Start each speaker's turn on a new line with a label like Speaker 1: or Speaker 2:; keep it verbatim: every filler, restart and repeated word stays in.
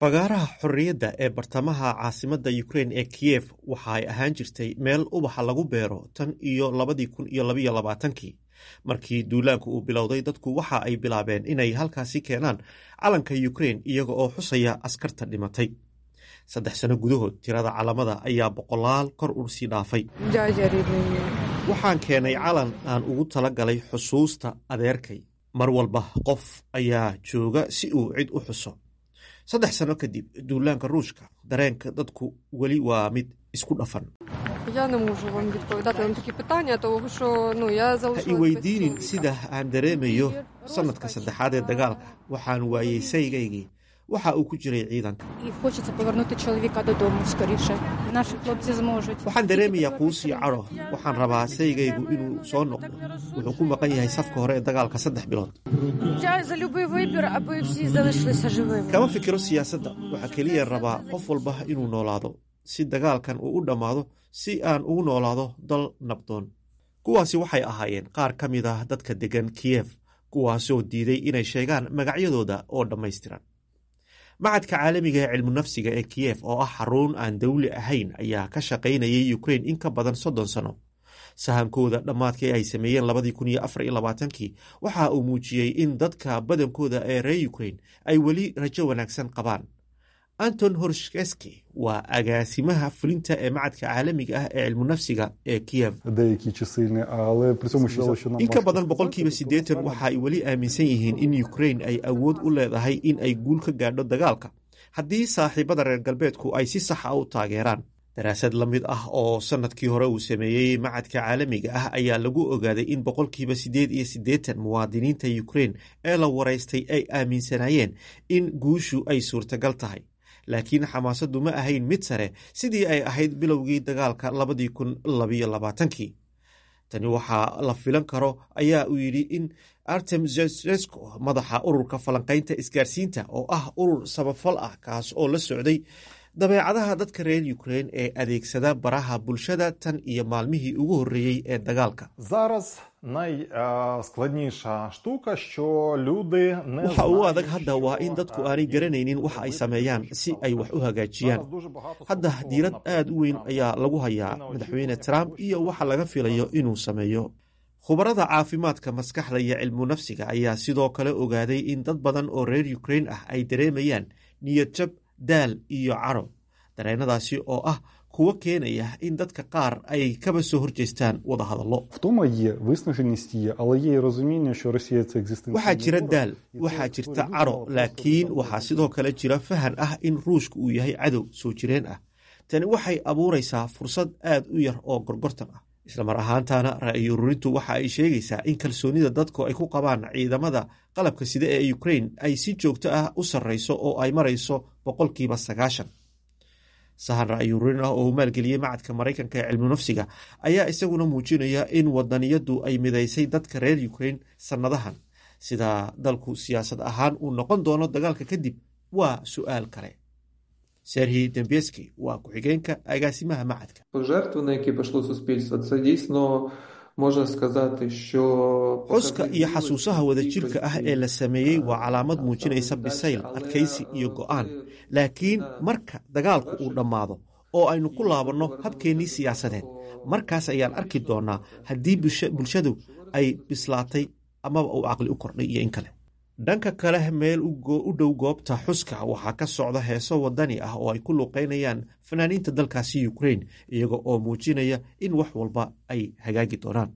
Speaker 1: Fagaaraha xorriyadda ee bartamaha caasimadda Ukraine ee Kiev waxa ay ahaan jirtay meel ubaxa lagu beero tan iyo labadii kun iyo labaiyo labaatankii. Markii duulaanku uu bilowday, dadku waxa ay bilaabeen inay halkaasi keenaan calanka Ukraine iyaga oo xusaya askarta dhimatay. Saddex sano gudahood, tirada calamada ayaa boqolaal kor u sii dhaafay. Waxaan keenay calan aan ugu talagalay xusuusta adeerkay. Mar walba qof ayaa jooga si uu cid u xuso. Saddex sano kadib duulaanka Ruushka, dareenka dadku weli waa mid isku dhafan. Ha i weydiinin sida aan dareemayo sanadka saddexaad ee dagaalka. Waxaan waayey saygaygii. Waxa uu ku jiray ciidanka. Waxaan dareemayaa quus iyo cadho. Waxaan rabaa saygaygu inuu soo noqdo. Wuxuu ku maqan yahay safka hore ee dagaalka saddex bilood. Kama fikiro siyaasadda. Waxa keliya rabaa qof walba inuu noolaado si dagaalkan uu u dhammaado, si aan ugu noolaado dal nabdoon. Kuwaasi waxay ahaayeen qaar ka mid ah dadka degan Kiev, kuwaasoo diiday inay sheegaan magacyadooda oo dhammaystiran. Macadka caalamiga ee cilmu nafsiga ee Kiev oo ah xarun aan dawli ahayn ayaa ka shaqaynayay Ukraine in ka badan soddon sano. Sahankooda dhammaadkii ay sameeyeen labadii kun iyo afar iyo labaatankii waxa uu muujiyey in dadka badankooda ee reer Ukraine ay weli rajo wanaagsan qabaan. Anton Horshkeski waa agaasimaha fulinta ee macadka caalamiga ah ee cilmu nafsiga ee Kiev. In ka badan boqolkiiba siddeetan waxa ay weli aaminsan yihiin in Ukraine ay awood u leedahay in ay guul ka gaadho dagaalka haddii saaxiibada reer galbeedku ay si sax ah u taageeraan. Daraasad la mid ah oo sanadkii hore uu sameeyey macadka caalamiga ah ayaa lagu ogaaday in boqolkiiba siddeed iyo siddeetan muwaadiniinta Ukraine ee la waraystay ay aaminsanaayeen in guushu ay suurtagal tahay. Laakiin xamaasaddu ma ahayn mid sare sidii ay ahayd bilowgii dagaalka labadii kun labaiyo labaatankii. Tani waxaa la filan karo ayaa uu yidhi in Artem Zhezhesko, madaxa ururka falanqaynta isgaarsiinta oo ah urur samafal ah kaas oo la socday dabeecadaha dadka reer Ukraine ee adeegsada baraha bulshada tan iyo maalmihii ugu horreeyey ee dagaalka. Waxa ugu adag hadda waa in dadku aanay garanaynin waxa ay sameeyaan si ay wax u hagaajiyaan. Hadda diirad aad u weyn ayaa lagu hayaa madaxweyne Trump iyo waxa laga filayo inuu sameeyo. Khubarada caafimaadka maskaxda iyo cilmu nafsiga ayaa sidoo kale ogaaday in dad badan oo reer Ukraine ah ay dareemayaan niyad jab, daal iyo caro. Dareenadaasi oo ah kuwa keenaya in dadka qaar ay kaba soo horjeestaan wada hadallo. Waxaa jira daal, waxaa jirta caro, laakiin waxaa sidoo kale jira fahan ah in Ruushku uu yahay cadow soo jireen ah. Tani waxay abuuraysaa fursad aad u yar oo gorgortan ah. Isla mar ahaantaana ra'yi ururintu waxa ay sheegaysaa in kalsoonida dadku ay ku qabaan ciidamada qalabka sida ee Ukraine ay si joogto ah u sarreyso oo ay marayso boqolkiiba sagaashan. Sahan ra'yi ururin ah oo uu maalgeliyey macadka Maraykanka ee cilmu nafsiga ayaa isaguna muujinaya in wadaniyadu ay midaysay dadka reer Ukraine sannadahan. Sida dalku siyaasad ahaan uu noqon doono dagaalka kadib waa su'aal kale. Serhiy Dembieski waa ku-xigeenka agaasimaha macadka. Xuska iyo xasuusaha wadajirka ah ee la sameeyey waa calaamad muujinaysa bisayl, adkaysi iyo go'aan. Laakiin marka dagaalku uu dhammaado oo aynu ku laabanno habkeennii siyaasadeed, markaas ayaan arki doonaa haddii bulshadu ay bislaatay amaba uu caqli u kordhay iyo in kale. Dhanka kale, meel u dhow goobta xuska waxaa ka socda heeso wadani ah oo ay ku luuqeynayaan fanaaniinta dalkaasi Ukraine iyaga oo muujinaya in wax walba ay hagaagi doonaan.